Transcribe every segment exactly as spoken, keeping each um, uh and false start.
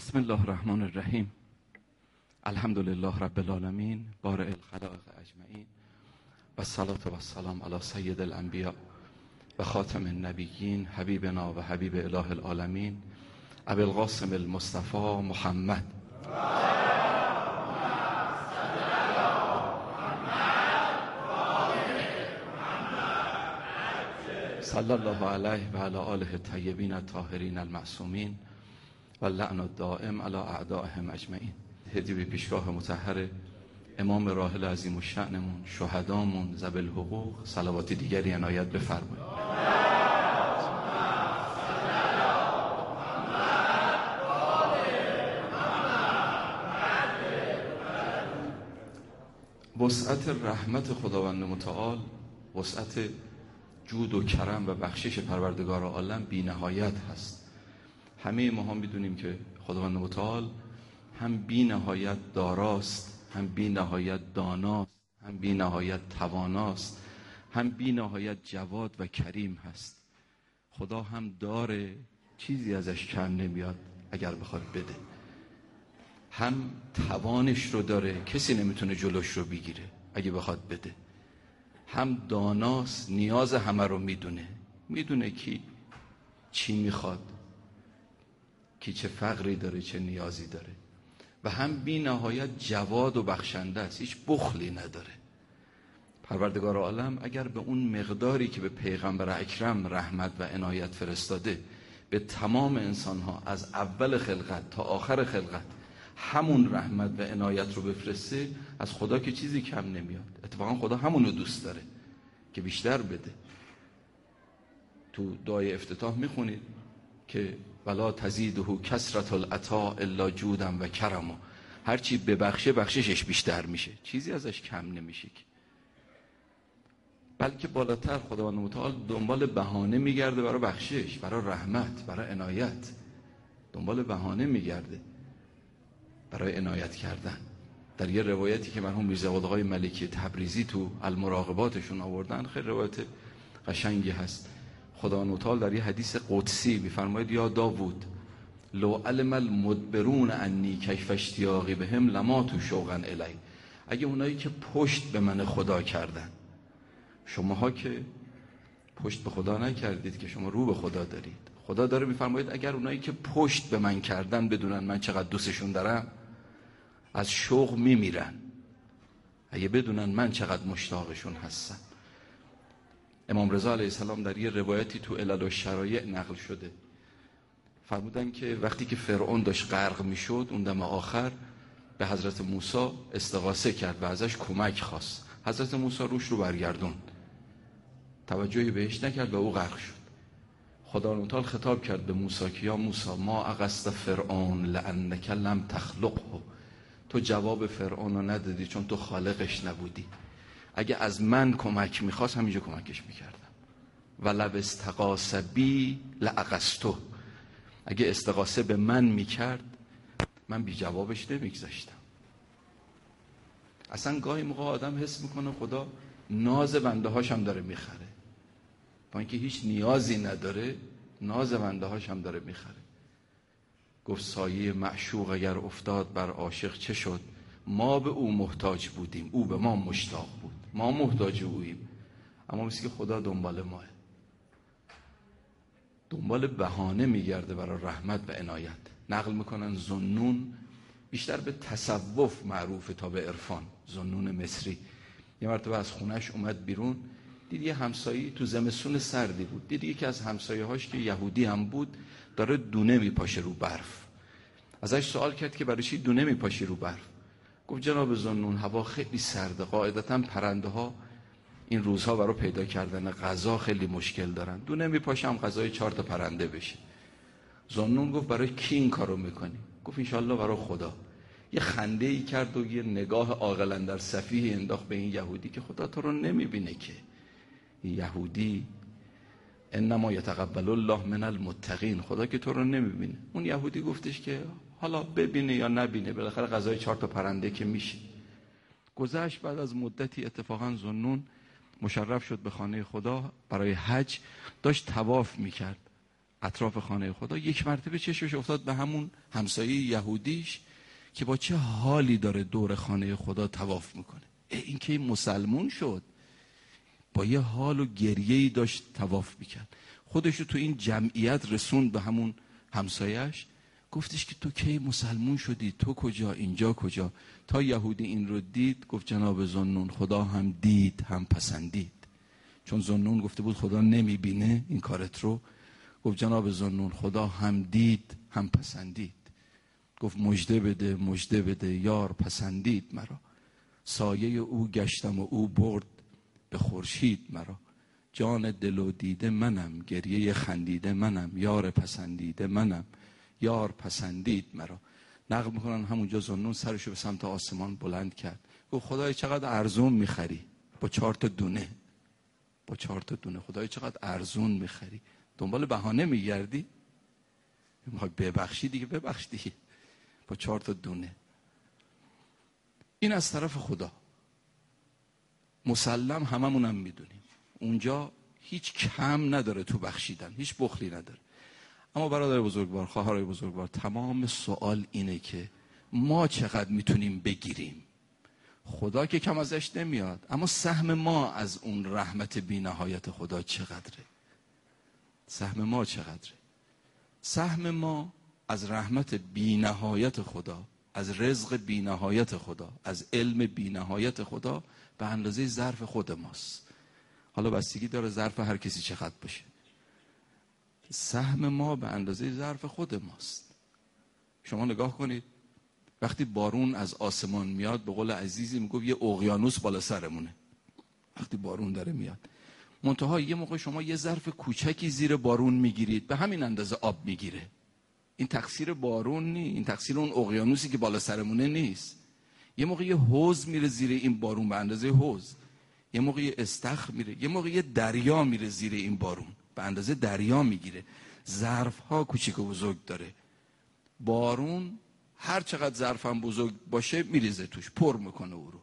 بسم الله الرحمن الرحیم. الحمد لله رب العالمین بارئ الخلائق اجمعین و الصلاة و السلام علی سید الانبیاء و خاتم النبیین حبیبنا و حبیب اله العالمین ابی القاسم المصطفى محمد صلی الله علیه و علی آله الطیبین الطاهرین المعصومین و لعن الدائم علی اعدائهم اجمعین. هدیه به پیشگاه مطهر امام راحل عظیم الشأنمون، شهدامون، ذوی الحقوق، صلوات دیگری عنایت بفرمایید. وسعت رحمت خداوند متعال، وسعت جود و کرم و بخشش پروردگار عالم بی نهایت هست. همه ما هم میدونیم که خداوند متعال هم بی نهایت داراست، هم بی نهایت داناست، هم بی نهایت تواناست، هم بی نهایت جواد و کریم هست. خدا هم داره، چیزی ازش کم نمیاد اگر بخواد بده. هم توانش رو داره، کسی نمیتونه جلوش رو بگیره اگه بخواد بده. هم داناست، نیاز همه رو میدونه، میدونه کی چی میخواد، کی چه فقری داره، چه نیازی داره. و هم بی نهایت جواد و بخشنده است، هیچ بخلی نداره. پروردگار عالم اگر به اون مقداری که به پیغمبر اکرم رحمت و عنایت فرستاده به تمام انسانها از اول خلقت تا آخر خلقت همون رحمت و عنایت رو بفرسته، از خدا که چیزی کم نمیاد. اتفاقا خدا همونو دوست داره که بیشتر بده. تو دعای افتتاح میخونید که ولا تزیده کثرة العطاء الا جودا و کرما. هرچی ببخشه بخششش بیشتر میشه، چیزی ازش کم نمیشه. بلکه بالاتر خداوند متعال دنبال بهانه میگرده برای بخشش، برای رحمت، برای عنایت. دنبال بهانه میگرده برای عنایت کردن. در یه روایتی که مرحوم میرزا آقای ملکی تبریزی تو المراقباتشون آوردن، خیلی روایت قشنگی هست. خداوند متعال در یه حدیث قدسی میفرماید یا داوود لو علم المدبرون انی کیف اشتیاقی بهم لماتوا شوقا الی. اگه اونایی که پشت به من خدا کردن، شماها که پشت به خدا نکردید که شما رو به خدا دارید. خدا داره میفرماید اگر اونایی که پشت به من کردن بدونن من چقدر دوستشون دارم، از شوق میمیرن. اگه بدونن من چقدر مشتاقشون هستم. امام رضا علیه السلام در یه روایتی تو علل و شرایع نقل شده، فرمودن که وقتی که فرعون داشت غرق میشد، اون دم آخر به حضرت موسی استغاثه کرد و ازش کمک خواست. حضرت موسی روش رو برگردون، توجهی بهش نکرد و او غرق شد. خدا متعال خطاب کرد به موسی که یا موسی ما اغست فرعون لانک لم تخلقه. تو جواب فرعون رو ندادی چون تو خالقش نبودی. اگه از من کمک میخواست همینجا کمکش میکردم. و لو استغاث بی لاغثته. اگه استغاثه به من میکرد من بی جوابش نمیگذاشتم. اصلا گاهی موقع آدم حس میکنه خدا ناز بنده هاش هم داره میخره، با اینکه هیچ نیازی نداره، ناز بنده هاش هم داره میخره. گفت سایه معشوق اگر افتاد بر عاشق چه شد؟ ما به او محتاج بودیم، او به ما مشتاق بود. ما محتاج اوییم، اما مثل که خدا دنبال ماه، دنبال بهانه میگرده برای رحمت و عنایت. نقل میکنن ذوالنون بیشتر به تصوف معروفه تا به عرفان. ذوالنون مصری یه مرتبه از خونش اومد بیرون، دید یه همسایه‌ای تو زمستون سردی بود، دید یکی از همسایه‌هاش که یهودی هم بود داره دونه میپاشه رو برف. ازش سوال کرد که برای چی دونه میپاشی رو برف؟ گفت جناب ذوالنون هوا خیلی سرده، قاعدتاً پرنده ها این روزها برای پیدا کردن غذا خیلی مشکل دارن، دونه میپاشم غذای چهار تا پرنده بشه. ذوالنون گفت برای کی این کارو میکنی؟ گفت انشالله برای خدا. یه خنده ای کرد و یه نگاه عاقل اندر سفیه انداخت به این یهودی که خدا تو رو نمیبینه که. یهودی انما یتقبل الله من المتقین، خدا که تو رو نمیبینه. اون یهودی گفتش که حالا ببینه یا نبینه، بالاخره غذای چهار تا پرنده که میشه. گذشت. بعد از مدتی اتفاقا ذوالنون مشرف شد به خانه خدا برای حج، داشت طواف میکرد. اطراف خانه خدا، یک مرتبه چشمش افتاد به همون همسایه یهودیش که با چه حالی داره دور خانه خدا طواف میکنه. این که مسلمون شد، با یه حال و گریه‌ای داشت طواف میکرد. خودشو تو این جمعیت رسوند به همون همسایه‌اش، گفتش که تو کی مسلمون شدی؟ تو کجا؟ اینجا کجا؟ تا یهودی این رو دید گفت جناب ذوالنون، خدا هم دید هم پسندید. چون ذوالنون گفته بود خدا نمیبینه این کارت رو، گفت جناب ذوالنون خدا هم دید هم پسندید. گفت مژده بده مژده بده یار پسندید مرا، سایه او گشتم و او برد به خورشید مرا. جان دل و دیده منم، گریه خندیده منم، یار پسندیده منم، یار پسندید مرا. نقل میکنن همونجا ذوالنون سرشو به سمت آسمان بلند کرد، گفت خدای چقدر ارزون میخری با چهار تا دونه، با چهار تا دونه خدای چقدر ارزون میخری، دنبال بهانه میگردی؟ میخوای ببخشی دیگه ببخش دیگه، با چهار تا دونه. این از طرف خدا مسلم، هممونم میدونیم اونجا هیچ کم نداره تو بخشیدن، هیچ بخلی نداره. اما برادر بزرگوار، خواهرای بزرگوار، تمام سوال اینه که ما چقدر میتونیم بگیریم. خدا که کم ازش نمیاد، اما سهم ما از اون رحمت بی نهایت خدا چقدره؟ سهم ما چقدره؟ سهم ما از رحمت بی نهایت خدا، از رزق بی نهایت خدا، از علم بی نهایت خدا به اندازه ظرف خود ماست. حالا بستگی داره ظرف هر کسی چقدر باشه. سهم ما به اندازه ظرف خود ماست. شما نگاه کنید وقتی بارون از آسمان میاد، به قول عزیزی میگفت یه اقیانوس بالا سرمونه وقتی بارون داره میاد. منتها یه موقع شما یه ظرف کوچکی زیر بارون میگیرید، به همین اندازه آب میگیره. این تقصیر بارون نی، این تقصیر اون اقیانوسی که بالا سرمونه نیست. یه موقع یه حوض میره زیر این بارون به اندازه حوض، یه موقع یه استخر میره، یه موقع یه دریا میره زیر این بارون به اندازه دریا میگیره. ظرف ها کوچیک و بزرگ داره. بارون هر چقدر ظرفم بزرگ باشه میریزه توش، پر میکنه او رو.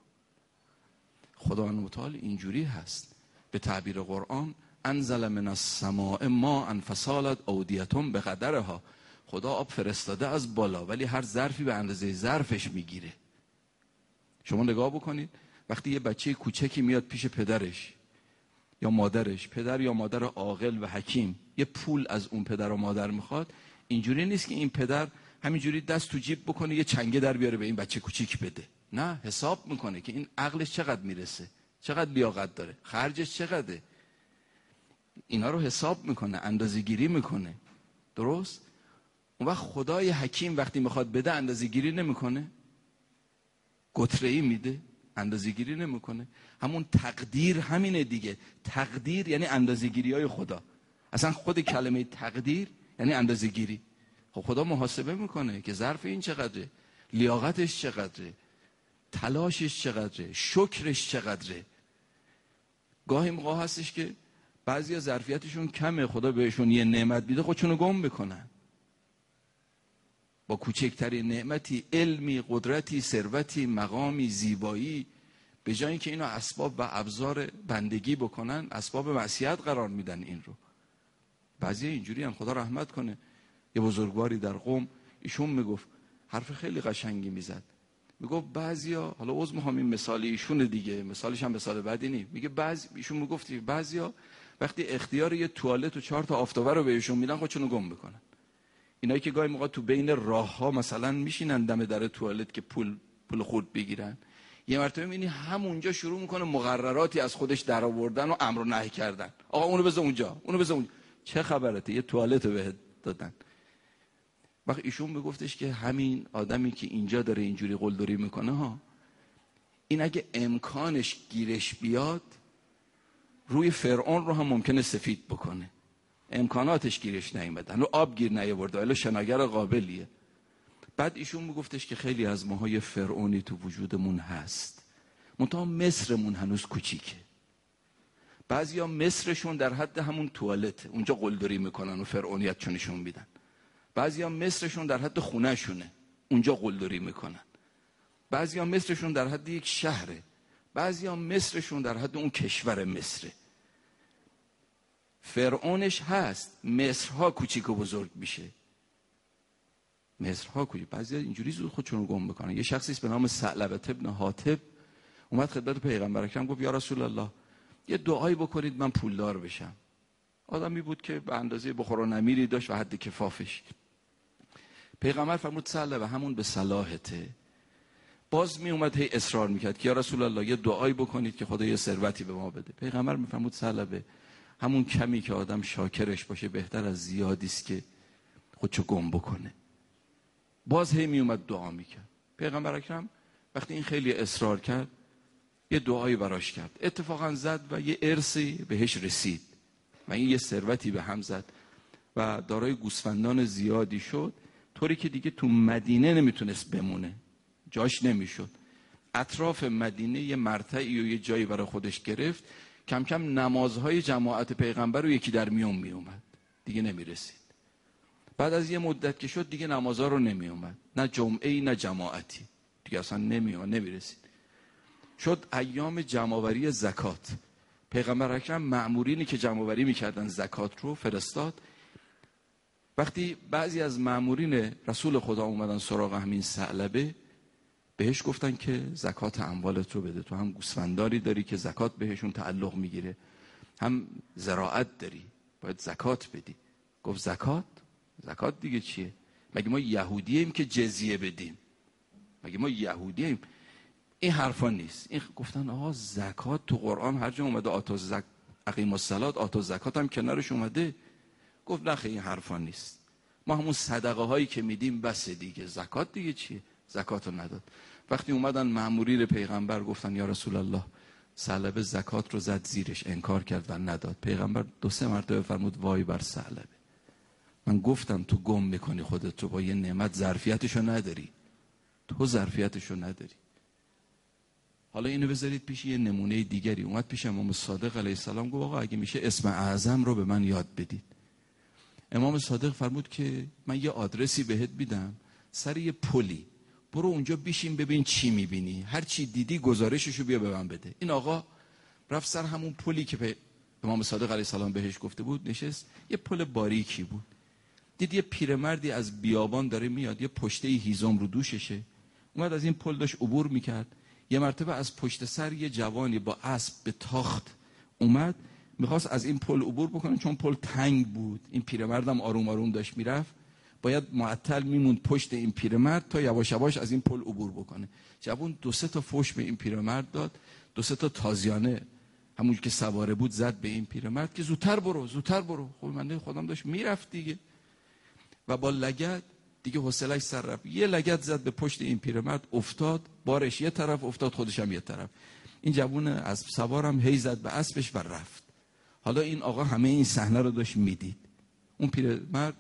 خداوند متعال اینجوری هست. به تعبیر قرآن انزل من السماء ماء فسالت اودیتم بقدرها. خدا آب فرستاده از بالا، ولی هر ظرفی به اندازه ظرفش میگیره. شما نگاه بکنید وقتی یه بچه کوچکی میاد پیش پدرش یا مادرش، پدر یا مادر عاقل و حکیم یه پول از اون پدر و مادر میخواد، اینجوری نیست که این پدر همینجوری دست تو جیب بکنه یه چنگه در بیاره به این بچه کوچیک بده. نه، حساب میکنه که این عقلش چقدر میرسه، چقدر لیاقت داره، خرجش چقدره. اینا رو حساب میکنه، اندازه گیری میکنه. درست؟ اون وقت خدای حکیم وقتی میخواد بده اندازه گیری نمیکنه، گتره‌ای میده، اندازه گیری نمیکنه. همون تقدیر همینه دیگه. تقدیر یعنی اندازه گیری های خدا. اصلا خود کلمه تقدیر یعنی اندازه گیری. خب خدا محاسبه میکنه که ظرف این چقدره، لیاقتش چقدره، تلاشش چقدره، شکرش چقدره. گاهی موقع هستش که بعضیا ظرفیتشون کمه، خدا بهشون یه نعمت بیده خودشونو گم میکنن. با کوچکترین نعمتی، علمی، قدرتی، ثروتی، مقامی، زیبایی، به جای اینکه اینو اسباب و ابزار بندگی بکنن، اسباب معصیت قرار میدن این رو. بعضی اینجوری هم، خدا رحمت کنه. یه بزرگواری در قم ایشون میگفت، حرف خیلی قشنگی میزد، میگفت بعضیا، حالا عذر میخوام این مثال ایشون دیگه، مثالش هم مثال بدی نیست، میگه بعضی، ایشون میگفت بعضیا وقتی اختیار یه توالت و چهار تا آفتابه رو بهشون میدن خودشونو گم میکنن. اینایی که گاهی موقع تو بین راهها مثلا میشینن دم در توالت که پول پول خورد بگیرن، یه مرتبه میبینی همونجا شروع میکنه مقرراتی از خودش در آوردن و امر و نهی کردن. آقا اونو بذار اونجا، اونو بذار اونجا. چه خبرته؟ یه توالت بهت دادن. وقت ایشون میگفتش که همین آدمی که اینجا داره اینجوری قلدری میکنه ها، این اگه امکانش گیرش بیاد روی فرعون رو هم ممکنه سفید بکنه. امکاناتش گیرش نیومدن، رو آب گیر نیاورده، ولی شناگر قابلیه. بعد ایشون میگفتش که خیلی از ماهای فرعونی تو وجودمون هست، منتها مصرمون هنوز کوچیکه. بعضیا مصرشون در حد همون توالته، اونجا قلدری میکنن و فرعونیت چونشون میدن. بعضیا مصرشون در حد خونه شونه، اونجا قلدری میکنن. بعضیا مصرشون در حد یک شهره، بعضیا مصرشون در حد اون کشور مصره. فرعونش هست، مصرها کوچیک و بزرگ میشه. مصرها کوچیک. بعضی اینجوری زود خودشون رو گم میکنن. یه شخصی به نام ثعلبه ابن حاطب اومد خدمت پیغمبر اکرم گفت یا رسول الله یه دعایی بکنید من پولدار بشم. آدمی بود که به اندازه بخور و نمیری داشت و حد کفافش. پیغمبر فرمود ثعلبه همون به صلاحته. باز می اومد هی اصرار میکرد که یا رسول الله یه دعایی بکنید که خدا یه ثروتی به ما بده. پیغمبر میفرمود ثعلبه همون کمی که آدم شاکرش باشه بهتر از زیادی است که خودشو گم بکنه. باز هی می اومد دعا میکرد. پیغمبر اکرم وقتی این خیلی اصرار کرد یه دعایی براش کرد. اتفاقا زد و یه ارثی بهش رسید و این یه ثروتی به هم زد و دارای گوسفندان زیادی شد، طوری که دیگه تو مدینه نمیتونست بمونه، جاش نمیشد. اطراف مدینه یه مرتعی و یه جایی برای خودش گرفت. کم کم نمازهای جماعت پیغمبر رو یکی در میون می اومد، دیگه نمیرسید. بعد از یه مدت که شد دیگه نمازها رو نمی اومد، نه جمعه‌ای نه جماعتی، دیگه اصلا نمی اومد، نمیرسید. شد ایام جمع‌آوری زکات. پیغمبر اکرم مأمورینی که جمع‌آوری میکردن زکات رو فرستاد. وقتی بعضی از مأمورین رسول خدا اومدن سراغ همین ثعلبه، بهش گفتن که زکات اموالت رو بده، تو هم گوسفنداری داری که زکات بهشون تعلق میگیره، هم زراعت داری، باید زکات بدی. گفت زکات؟ زکات دیگه چیه؟ مگه ما یهودییم که جزیه بدیم؟ مگه ما یهودییم؟ این حرفا نیست. این گفتن آها زکات تو قرآن هر جا اومده آتو زک اقیم الصلات آتو زکات هم کنارش اومده. گفت نه خیلی این حرفا نیست، ما همون صدقه هایی که میدیم بس دیگه، زکات دیگه چیه؟ زکاتو نداد. وقتی اومدن مأمورین پیغمبر گفتن یا رسول الله ثعلبه زکات رو زد زیرش، انکار کرد و نداد. پیغمبر دو سه مرتبه فرمود وای بر ثعلبه، من گفتم تو گم میکنی خودت رو با یه نعمت، ظرفیتشو نداری، تو ظرفیتشو نداری. حالا اینو بذارید پیش یه نمونه دیگری. اومد پیش امام صادق علیه السلام گفت آقا اگه میشه اسم اعظم رو به من یاد بدید. امام صادق فرمود که من یه آدرسی بهت میدم، سر یه پلی، برو اونجا بشین ببین چی میبینی، هر چی دیدی گزارششو بیا به من بده. این آقا رفت سر همون پلی که امام صادق علیه السلام بهش گفته بود نشست. یه پل باریکی بود. دید یه پیرمردی از بیابان داره میاد، یه پشته هیزم رو دوششه. اومد از این پل داشت عبور میکرد. یه مرتبه از پشت سر یه جوانی با اسب به تاخت اومد، میخواست از این پل عبور بکنه، چون پل تنگ بود. این پیرمردم آروم آروم داشت میرفت، باید معطل میموند پشت این پیرمرد تا یواش یواش از این پل عبور بکنه. جوان دو سه تا فوش به این پیرمرد داد، دو سه تا تازیانه همون که سواره بود زد به این پیرمرد که زودتر برو زودتر برو. خب من خودم داشت میرفت دیگه، و با لگد دیگه حوصله‌اش سر رفت، یه لگد زد به پشت این پیرمرد، افتاد، بارش یه طرف افتاد، خودش هم یه طرف. این جوون اسب سوارم هی زد به اسبش و رفت. حالا این آقا همه این صحنه رو داشت میدید. اون پیرمرد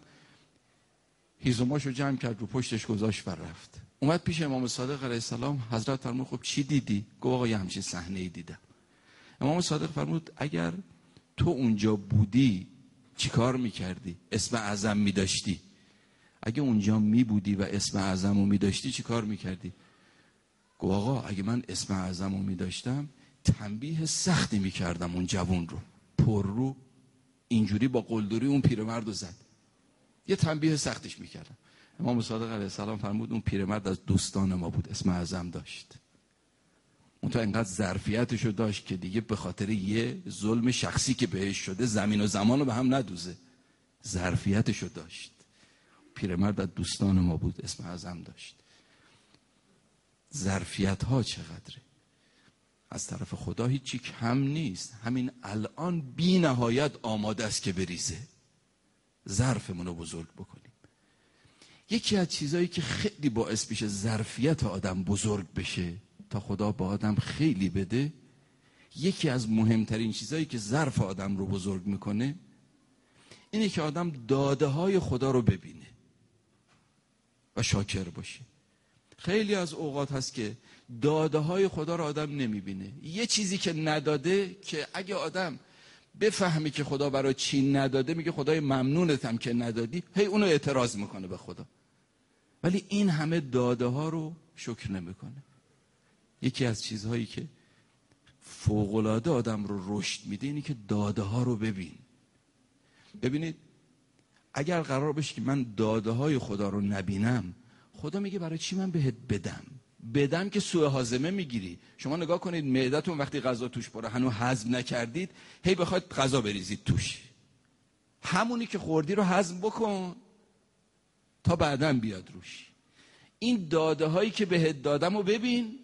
هیزماشو جمع کرد رو پشتش گذاشت و رفت. اومد پیش امام صادق علیه السلام. حضرت فرمود خب چی دیدی؟ گفت آقا یه همچین صحنه‌ای دیدم. امام صادق فرمود اگر تو اونجا بودی چیکار میکردی؟ اسم اعظم میداشتی؟ اگه اونجا می بودی و اسم اعظم رو می داشتی چی کار می کردی؟ گفت آقا اگه من اسم اعظم رو می داشتم تنبیه سختی می کردم اون جوون رو، پر رو اینجوری با قلدری اون پیرمرد رو زد، یه تنبیه سختش می کردم. امام صادق علیه السلام فرمود اون پیرمرد از دوستان ما بود، اسم اعظم داشت، اون تا انقدر ظرفیتش رو داشت که دیگه به خاطر یه ظلم شخصی که بهش شده زمین و زمان رو به هم ندوزه، ظرفیتش رو داشت. پیرمرد از دوستان ما بود، اسم اعظم داشت. ظرفیت ها چقدره از طرف خدا، هیچی کم نیست. همین الان بی نهایت آماده است که بریزه، ظرفمون رو بزرگ بکنیم. یکی از چیزایی که خیلی باعث میشه ظرفیت آدم بزرگ بشه تا خدا با آدم خیلی بده، یکی از مهمترین چیزایی که ظرف آدم رو بزرگ میکنه اینه که آدم داده های خدا رو ببینه و شاکر باشه. خیلی از اوقات هست که داده های خدا رو آدم نمیبینه. یه چیزی که نداده که اگه آدم بفهمی که خدا برای چی نداده، میگه خدای ممنونتم که ندادی، هی اونو اعتراض میکنه به خدا. ولی این همه داده ها رو شکر نمیکنه. یکی از چیزهایی که فوق‌العاده آدم رو رشد میده اینی که داده ها رو ببین، ببینید اگر قرار بشه که من داده های خدا رو نبینم، خدا میگه برای چی من بهت بدم؟ بدم که سوء هاضمه میگیری. شما نگاه کنید معدتون وقتی غذا توش پره هنوز هضم نکردید، هی بخواید غذا بریزید توش، همونی که خوردی رو هضم بکن تا بعداً بیاد روش. این داده هایی که بهت دادم رو ببین،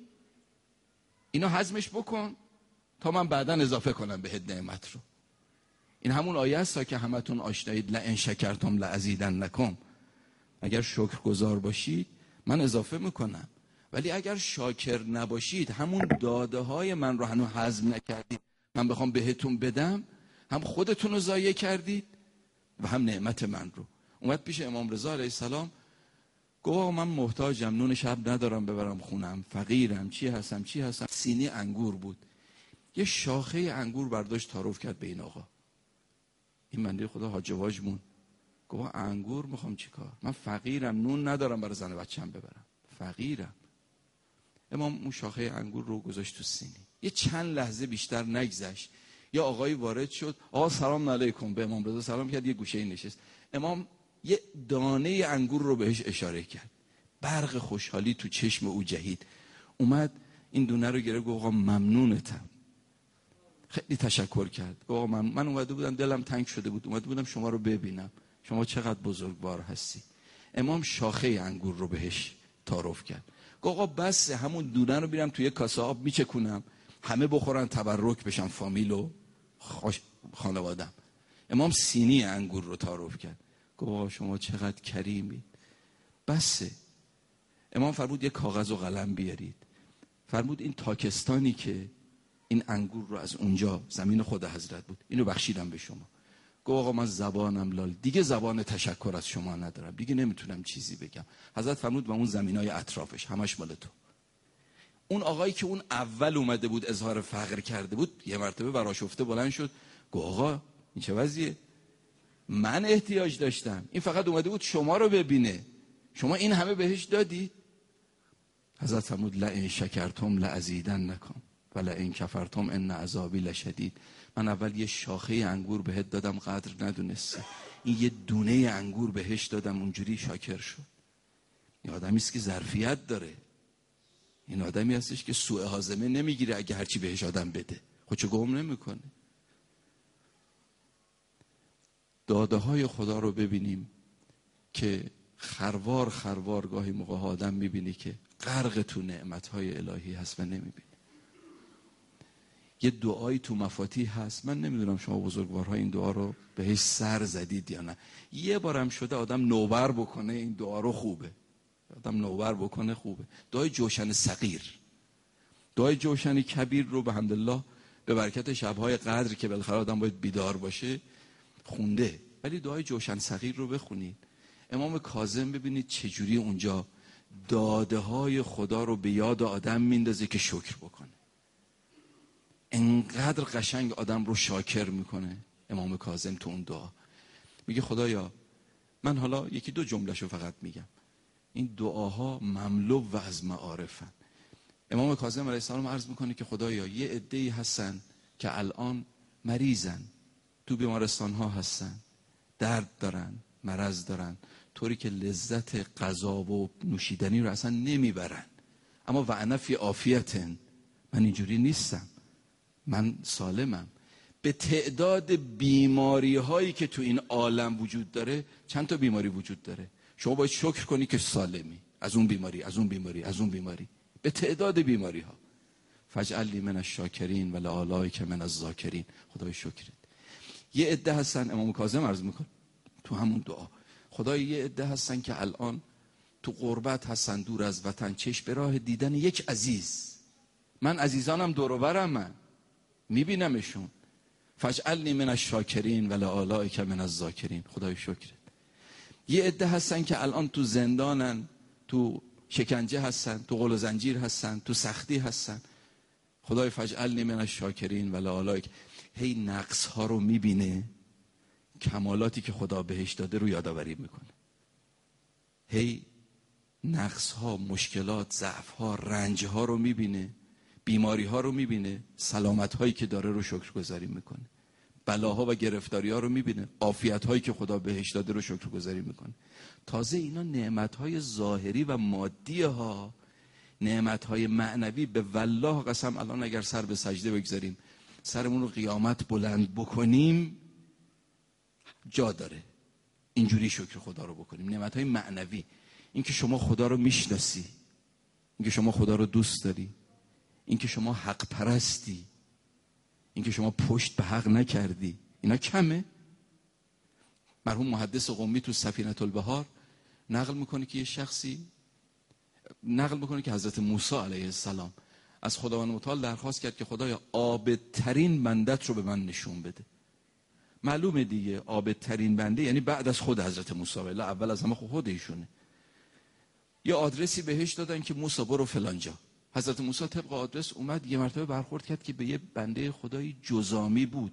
اینو هضمش بکن تا من بعداً اضافه کنم بهت نعمت رو. این همون آیه است که همتون آشنایید، لئن شکرتم لازیدنکم. اگر شکرگزار باشید من اضافه میکنم، ولی اگر شاکر نباشید، همون داده های من رو هنوز هضم نکردید، من بخوام بهتون بدم، هم خودتون رو ضایع کردید و هم نعمت من رو. اومد پیش امام رضا علیه السلام، گفت آقا من محتاجم، نون شب ندارم ببرم خونم، فقیرم، چی هستم چی هستم. سینی انگور بود، یه شاخه انگور برداشت تعارف کرد به این آقا. این بنده خدا حاج واج مون، گفت انگور میخوام چیکار؟ من فقیرم، نون ندارم برای زن بچه‌م ببرم، فقیرم. امام اون شاخه انگور رو گذاشت تو سینی. یه چند لحظه بیشتر نگذشت، یا آقایی وارد شد، آقا سلام علیکم، به امام رضا سلام کرد، یه گوشه نشست. امام یه دانه انگور رو بهش اشاره کرد، برق خوشحالی تو چشم او جهید. اومد این دونه رو گرفت، گفت آقا ممنونتم، خیلی تشکر کرد. گفت آقا من من اومده بودم دلم تنگ شده بود، اومده بودم شما رو ببینم، شما چقدر بزرگوار هستی. امام شاخه انگور رو بهش تعارف کرد. گفت آقا بس همون دونه رو میرم توی کاسه آب میچکونم، همه بخورن تبرک بشن، فامیل و خانوادم. امام سینی انگور رو تعارف کرد. گفت آقا شما چقدر کریمید، بسه. امام فرمود یه کاغذ و قلم بیارید. فرمود این تاکستانی که این انگور رو از اونجا زمین خود حضرت بود، اینو بخشیدم به شما. گفت آقا من زبانم لال، دیگه زبان تشکر از شما ندارم، دیگه نمیتونم چیزی بگم. حضرت فرمود و اون زمینای اطرافش همش مال تو. اون آقایی که اون اول اومده بود اظهار فقر کرده بود، یه مرتبه برآشفته بلند شد، گفت آقا این چه وضعیه؟ من احتیاج داشتم، این فقط اومده بود شما رو ببینه، شما این همه بهش دادی؟ حضرت فرمود لئن شکرتم لازیدنکم و لئن کفرتم ان عذابی لشدید. من اول یه شاخه انگور بهت دادم، قدر ندونستی، این یه دونه انگور بهش دادم، اونجوری شاکر شد. این آدمی است که ظرفیت داره، این آدمی هستش که سوء هاضمه نمیگیره اگه هرچی بهش آدم بده، خودشو گم نمیکنه. داده های خدا رو ببینیم که خروار خروار گاهی موقع آدم میبینی که غرق تو نعمت های الهی هست و نمیبینی. یه دعایی تو مفاتیح هست، من نمیدونم شما بزرگوارها این دعا رو بهش سر زدید یا نه. یه بارم شده آدم نوبر بکنه این دعا رو، خوبه، آدم نوبر بکنه خوبه. دعای جوشن صغیر، دعای جوشن کبیر رو به حمدالله به برکت شبهای قدر که بالاخره آدم باید بیدار باشه خونده، ولی دعای جوشن صغیر رو بخونید. امام کاظم ببینید چجوری اونجا داده های خدا رو به یاد آدم میندازه که شکر بکنه. انقدر قشنگ آدم رو شاکر میکنه امام کاظم تو اون دعا. میگه خدایا من حالا یکی دو جملهشو فقط میگم، این دعاها مملو و از معارفن. امام کاظم علیه السلام عرض میکنه که خدایا یه عده‌ای هستن که الان مریضن، تو بیمارستان ها هستن، درد دارن، مرض دارن، طوری که لذت غذا و نوشیدنی رو اصلا نمیبرن، اما وانا فی عافیتن، من اینجوری نیستم، من سالمم. به تعداد بیماری هایی که تو این عالم وجود داره چند تا بیماری وجود داره، شما باید شکر کنی که سالمی، از اون بیماری از اون بیماری از اون بیماری، به تعداد بیماری ها. فاجعلنی من الشاکرین و لآلائک من الذاکرین. خدای شکرت. یه عده هستن، امام کاظم عرض میکنه تو همون دعا، خدای یه عده هستن که الان تو غربت هستن، دور از وطن، چشم به راه دیدن یک عزیز. من عزیزانم دور و برم، من میبینمشون. فاجعلنی من الشاکرین و لآلائک من الذاکرین. خدای شکرت. یه عده هستن که الان تو زندانن، تو شکنجه هستن، تو قل و زنجیر هستن، تو سختی هستن. خدای فاجعلنی من الشاکرین و لآلائک. هی نقص ها رو میبینه، کمالاتی که خدا بهش داده رو یادآوری میکنه. هی نقص ها، مشکلات، ضعف ها، رنج ها رو میبینه، بیماری ها رو میبینه، سلامت هایی که داره رو شکرگزاری میکنه. بلاها و گرفتاری ها رو میبینه، عافیت هایی که خدا بهش داده رو شکرگزاری میکنه. تازه اینا نعمت های ظاهری و مادی ها، نعمت های معنوی. به والله قسم الان اگر سر به سجده بگذاریم، سرمون رو قیامت بلند بکنیم، جا داره اینجوری شکر خدا رو بکنیم. نعمت های معنوی، اینکه شما خدا رو میشناسی، اینکه شما خدا رو دوست داری، اینکه شما حق پرستی، اینکه شما پشت به حق نکردی، اینا کمه؟ مرحوم محدث قمی تو سفینة البحار نقل میکنه که یه شخصی نقل میکنه که حضرت موسی علیه السلام از خداوند متعال درخواست کرد که خدایا عابدترین بندت رو به من نشون بده. معلومه دیگه عابدترین بنده یعنی بعد از خود حضرت موسی، ولی اول از همه خود ایشونه. یه آدرسی بهش دادن که موسی برو فلانجا. حضرت موسی طبق آدرس اومد، یه مرتبه برخورد کرد که به یه بنده خدایی جزامی بود،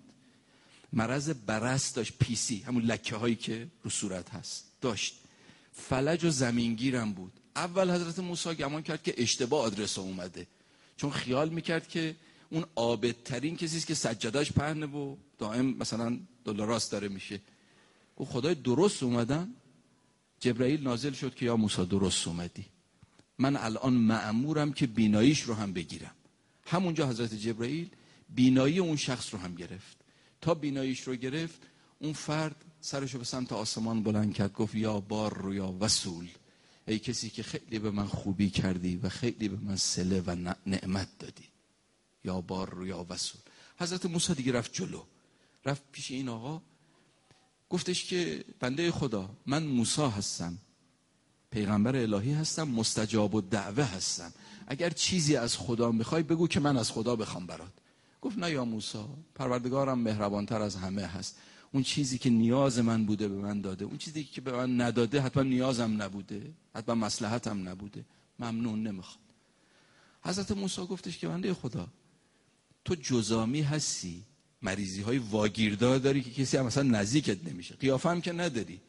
مرض برص داشت، پیسی، همون لکه هایی که رو صورت هست داشت، فلج و زمینگیرم بود. اول حضرت موسی گمان کرد که اشتباه آدرس اومده، چون خیال میکرد که اون عابدترین کسیست که سجادهش پهنه و دائم مثلا دلاراست داره میشه. او خدای درست اومدن. جبرائیل نازل شد که یا موسی درست اومدی، من الان مأمورم که بیناییش رو هم بگیرم. همونجا حضرت جبرائیل بینایی اون شخص رو هم گرفت. تا بیناییش رو گرفت، اون فرد سرشو به سمت آسمان بلند کرد، گفت یا بار یا وصول، ای کسی که خیلی به من خوبی کردی و خیلی به من صله و نعمت دادی، یا بار یا وصول. حضرت موسی دیگه رفت جلو، رفت پیش این آقا، گفتش که بنده خدا، من موسی هستم، پیغمبر الهی هستم، مستجاب الدعوه هستم، اگر چیزی از خدا میخوای بگو که من از خدا بخوام برات. گفت نه یا موسی، پروردگارم مهربانتر از همه هست، اون چیزی که نیاز من بوده به من داده، اون چیزی که به من نداده حتما نیازم نبوده، حتما مصلحتم نبوده، ممنون، نمیخوام. حضرت موسی گفتش که بنده خدا، تو جزامی هستی، مریضی های واگیردار داری که کسی هم مثلا نزدیکت نمیشه، قیافه هم که نداری،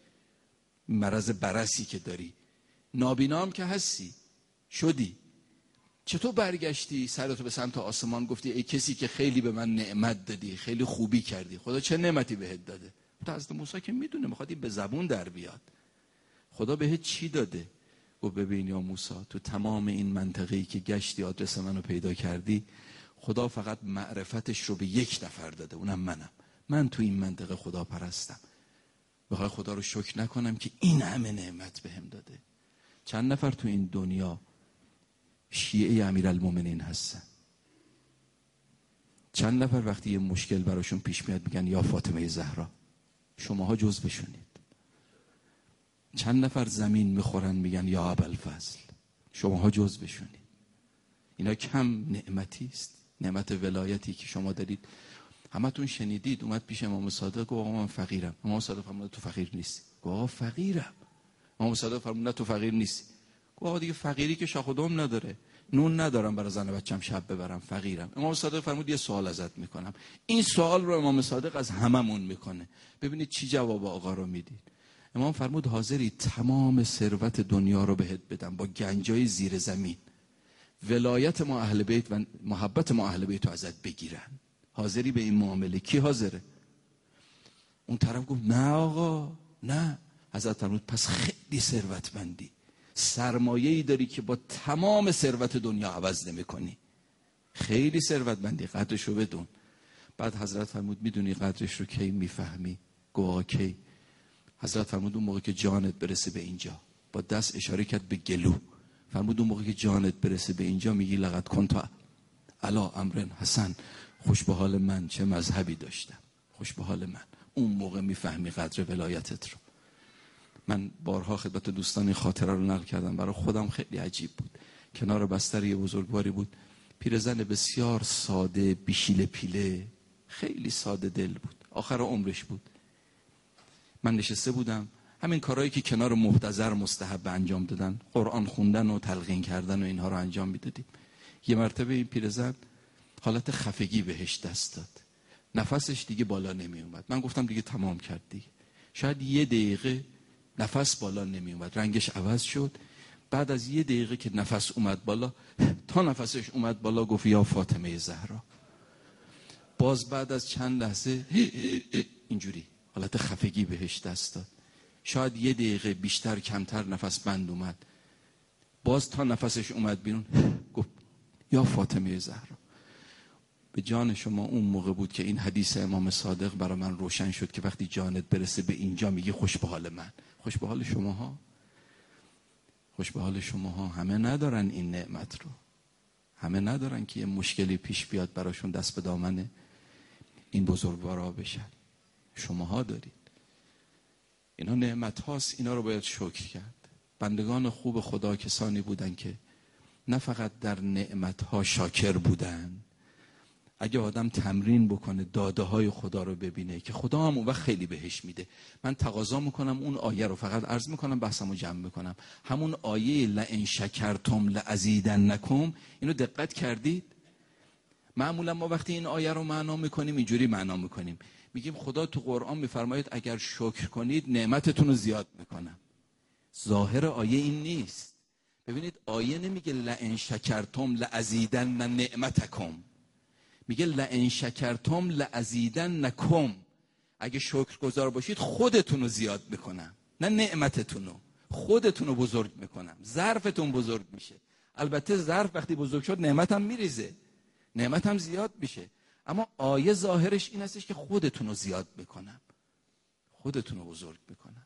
مرض برسی که داری، نابینا هم که هستی، شدی، چطور برگشتی سرتو به سمت آسمان گفتی ای کسی که خیلی به من نعمت دادی، خیلی خوبی کردی، خدا چه نعمتی بهت داده؟ حضرت موسی که میدونه، میخواد این به زبون در بیاد، خدا بهت چی داده؟ و ببین یا موسی، تو تمام این منطقه‌ای که گشتی آدرس منو پیدا کردی، خدا فقط معرفتش رو به یک نفر داده، اونم منم. من تو این منطقه خدا پرستم، بخوای خدا رو شکر نکنم که این همه نعمت بهم داده؟ چند نفر تو این دنیا شیعه امیرالمومنین هستن؟ چند نفر وقتی یه مشکل براشون پیش میاد میگن یا فاطمه زهرا؟ شماها جز بشونید. چند نفر زمین میخورن میگن یا ابوالفضل؟ شماها جز بشونید. اینا کم نعمتی است؟ نعمت ولایتی که شما دارید. همتون شنیدید اومد پیش امام صادق گفت آقا من فقیرم. امام صادق فرمود تو فقیر نیستی. گفت آقا فقیرم. امام صادق فرمود نه تو فقیر نیستی. گفت آقا دیگه فقیری که شاخ و دم نداره، نون ندارم برای زن و بچم شب ببرم، فقیرم. امام صادق فرمود یه سوال ازت میکنم. این سوال رو امام صادق از هممون میکنه، ببینید چی جواب آقا رو میدید. امام فرمود حاضری تمام ثروت دنیا رو بهت بدم با گنجای زیر زمین، ولایت ما اهل بیت و محبت ما اهل بیت رو ازت بگیرن، حاضری به این معامله؟ کی حاضره؟ اون طرف گفت نه آقا نه. حضرت فرمود پس خیلی ثروتمندی، سرمایه‌ای داری که با تمام ثروت دنیا عوض نمی‌کنی، خیلی ثروتمندی، قدرش رو بدون. بعد حضرت فرمود میدونی قدرش رو کی میفهمی؟ گفت کی؟ حضرت فرمود اون موقع که جانت برسه به اینجا. با دست اشاره کرد به گلو، فرمود اون موقع که جانت برسه به اینجا میگی لقد کنت علی امر حسن، خوش به حال من چه مذهبی داشتم، خوش به حال من. اون موقع میفهمی قدر ولایتت رو. من بارها خدمت دوستان این خاطره رو نقل کردم، برای خودم خیلی عجیب بود. کنار بستر یه بزرگواری بود، پیرزن بسیار ساده، بیشیل پیله، خیلی ساده دل بود، آخر عمرش بود. من نشسته بودم، همین کارهایی که کنار محتضر مستحب انجام دادن، قرآن خوندن و تلقین کردن و اینها رو انجام میدادیم. یه مرتبه این پیرزن حالت خفگی بهش دست داد، نفسش دیگه بالا نمی اومد. من گفتم دیگه تمام کرد دیگه. شاید یه دقیقه نفس بالا نمی اومد، رنگش عوض شد. بعد از یه دقیقه که نفس اومد بالا، تا نفسش اومد بالا گفت یا فاطمه زهرا. باز بعد از چند لحظه اینجوری حالت خفگی بهش دست داد. شاید یه دقیقه بیشتر کمتر نفس بند اومد. باز تا نفسش اومد بیرون گفت یا فاطمه زهرا. به جان شما اون موقع بود که این حدیث امام صادق برای من روشن شد که وقتی جانت برسه به اینجا میگی خوش به حال من. خوش به حال شماها، خوش به حال شماها. همه ندارن این نعمت رو، همه ندارن که یه مشکلی پیش بیاد براشون دست به دامن این بزرگوارا بشن. شماها دارید. اینا نعمت هاست، اینا رو باید شکر کرد. بندگان خوب خدا کسانی بودن که نه فقط در نعمت ها شاکر بودن. اگه آدم تمرین بکنه داده های خدا رو ببینه که خدا هم اون وقت خیلی بهش میده. من تقاضا میکنم اون آیه رو فقط عرض میکنم بحثمو جمع بکنم. همون آیه لئن شکرتم لازیدنکم، اینو دقت کردید؟ معمولا ما وقتی این آیه رو معنا میکنیم اینجوری معنا میکنیم، میگیم خدا تو قرآن میفرماید اگر شکر کنید نعمتتون رو زیاد میکنم. ظاهر آیه این نیست. ببینید آیه نمیگه لئن شکرتم لازیدن نعمتکم، میگه لئن شکرتم لازیدنکم. اگه شکرگزار باشید خودتون رو زیاد میکنم، نه نعمتتون رو. خودتون رو بزرگ میکنم، ظرفتون بزرگ میشه. البته ظرف وقتی بزرگ شد نعمت هم میریزه، نعمت هم زیاد میشه. اما آیه ظاهرش این هستش که خودتون رو زیاد میکنم، خودتون رو بزرگ میکنم.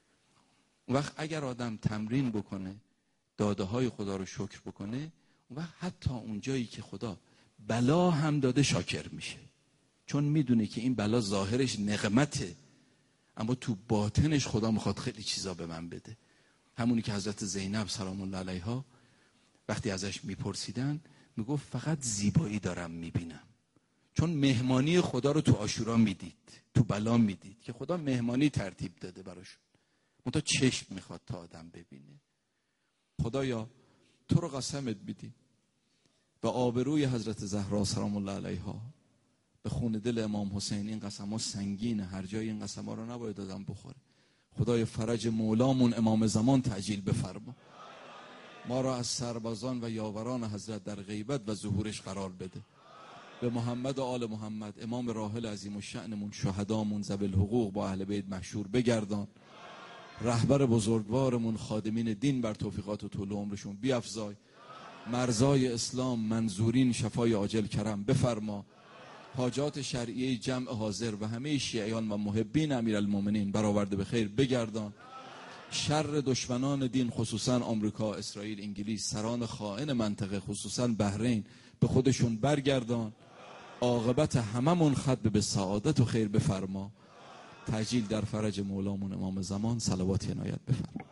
اون وقت اگر آدم تمرین بکنه داده های خدا رو شکر بکنه، اون وقت حتی اون جایی که خدا بلا هم داده شاکر میشه، چون میدونه که این بلا ظاهرش نقمته اما تو باطنش خدا میخواد خیلی چیزا به من بده. همونی که حضرت زینب سلام الله علیها وقتی ازش میپرسیدن میگفت فقط زیبایی دارم میبینم، چون مهمانی خدا رو تو عاشورا میدید، تو بلا میدید که خدا مهمانی ترتیب داده براشون. منتها چشم میخواد تا آدم ببینه. خدایا تو رو قسمت میدیم به آبروی حضرت زهرا سلام الله علیها، به خون دل امام حسین. این قسم ها سنگینه، هر جای این قسم ها رو نباید آدم بخوره. خدای فرج مولامون امام زمان تعجیل بفرما. ما را از سربازان و یاوران حضرت در غیبت و ظهورش قرار بده. به محمد و آل محمد امام راحل عظیم الشأنمون، شهدامون، ذوی الحقوق با اهل بیت محشور بگردان. رهبر بزرگوارمون خادمین دین بر توفیقات و طول عمرشون بیفزای. مرزای اسلام منظورین شفای عاجل کرم بفرما. حاجات شرعیه جمع حاضر و همه شیعیان و محبین امیرالمومنین برآورده به خیر بگردان. شر دشمنان دین خصوصا آمریکا، اسرائیل، انگلیس، سران خائن منطقه خصوصا بحرین به خودشون برگردان. عاقبت هممون ختم به سعادت و خیر بفرما. تعجیل در فرج مولامون امام زمان. صلوات عنایت بفرما.